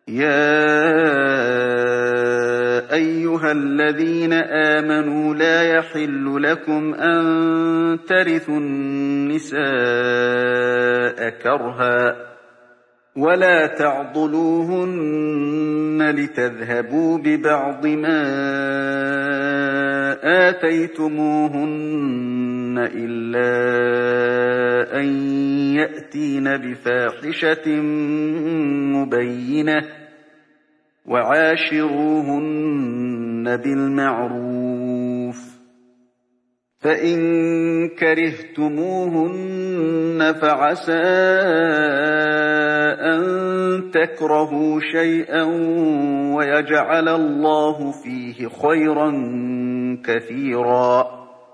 يَا أَيُّهَا الَّذِينَ آمَنُوا لَا يَحِلُّ لَكُمْ أَن تَرِثُوا النِّسَاءَ كَرْهًا وَلَا تَعْضُلُوهُنَّ لِتَذْهَبُوا بِبَعْضِ مَا آتَيْتُمُوهُنَّ إِلَّا أَن يَأْتِينَ بِفَاحِشَةٍ مُّبَيِّنَةٍ ۚ وَعَاشِرُوهُنَّ بِالْمَعْرُوفِ ۚ فَإِن كَرِهْتُمُوهُنَّ فَعَسَىٰ أَن تَكْرَهُوا شَيْئًا وَيَجْعَلَ اللَّهُ فِيهِ خَيْرًا كَثِيرًا.